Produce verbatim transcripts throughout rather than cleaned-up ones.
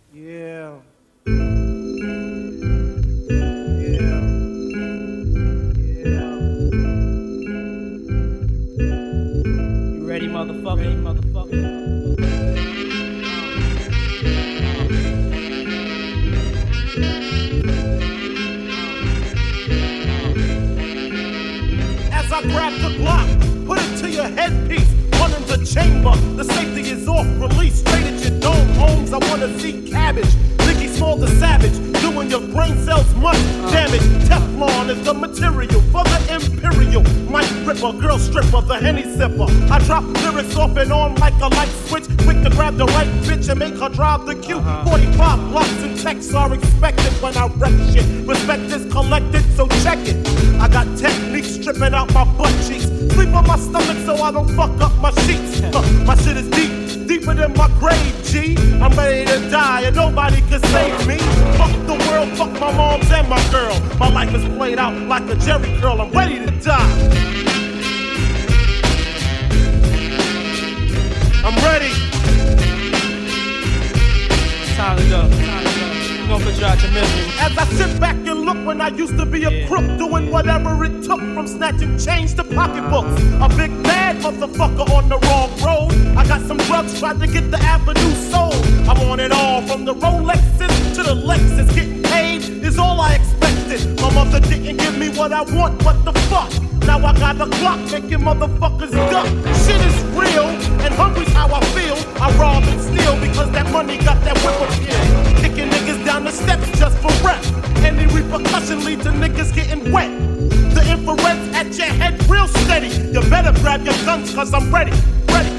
Yeah. Ready, motherfucker, ready, motherfucker. As I grab the Glock, put it to your headpiece, run in the chamber. The safety is off, release straight at your dome. Homes, I wanna see cabbage. Biggie Small the Savage, doing your brain cells much damage. Teflon is the material for the imperial. Mic ripper, girl stripper, the Henny sipper. I drop lyrics off and on like a light switch. Quick to grab the right bitch and make her drive the Q. forty-five blocks and texts are expected when I wreck shit. Respect is collected, so check it. I got techniques stripping out my butt cheeks. Sleep on my stomach so I don't fuck up my sheets. Uh, my shit is deep, deeper than my grave, G. I'm ready to die and nobody can save me. Fuck the world, fuck my moms and my girl. My life is played out like a Jerry curl. I'm ready to die. I'm ready. Time to go. Time to go. I'm gonna put you out your misery. As I sit back and look when I used to be a yeah. crook, doing whatever it took from snatching change to pocketbooks. A big bad motherfucker on the wrong road. I got some drugs, tried to get the avenue sold. I'm on it all, from the Rolexes to the Lexus. Getting paid is all I expected. My mother didn't give me what I want, what the fuck? Now I got the clock making motherfuckers duck. Shit is real, and hungry's how I feel. I rob and steal because that money got that whip appeal. Kicking niggas down the steps just for rep. Any repercussion leads to niggas getting wet. The infrared's at your head real steady. You better grab your guns cause I'm ready, ready.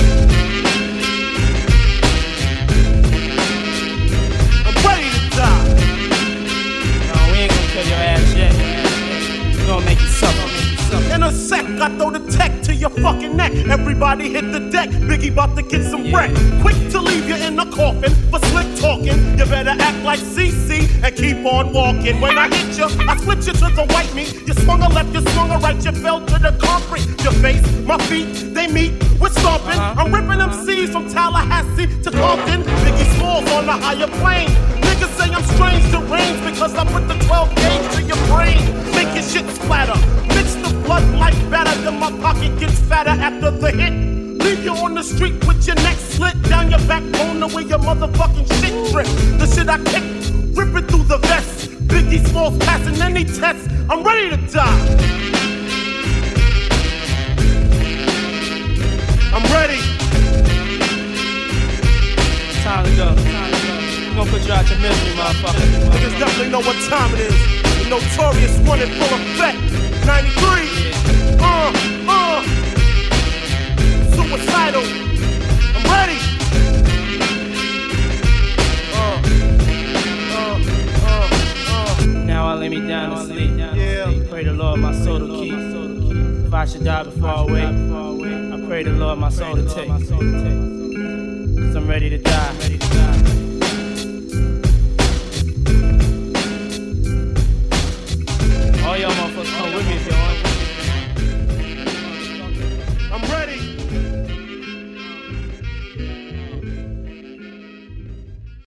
I'm ready to die. No, we ain't gonna kill your ass yet. We gonna make you suffer. In a sec, I throw the tech to your fucking neck. Everybody hit the deck, Biggie bout to get some wreck. Quick to leave you in the coffin for slick talking. You better act like C C and keep on walking. When I hit you, I split you to the white meat. You swung a left, you swung a right, you fell to the concrete. Your face, my feet, they meet, we're stomping. I'm ripping them C's from Tallahassee to Compton. Biggie Smalls on the higher plane. Niggas say I'm strange deranged because I put the twelve gauge to your brain. Make your shit splatter. Mix the blood like batter, then my pocket gets fatter after the hit. Leave you on the street with your neck slit down your backbone the way your motherfucking shit drip. The shit I kick, ripping through the vest. Biggie Smalls passing any test. I'm ready to die. I'm ready. Time to go. Time to go. I'm gonna put you out your misery, motherfucker. Niggas definitely know what time it is. The notorious one in full effect. ninety-three. Uh, uh. Suicidal. I'm ready. Uh, uh, uh, uh. Now I lay me down to sleep. Yeah. Pray the Lord my soul to keep. If I should die before I wake, I pray the Lord my soul to take. Cause I'm ready to die.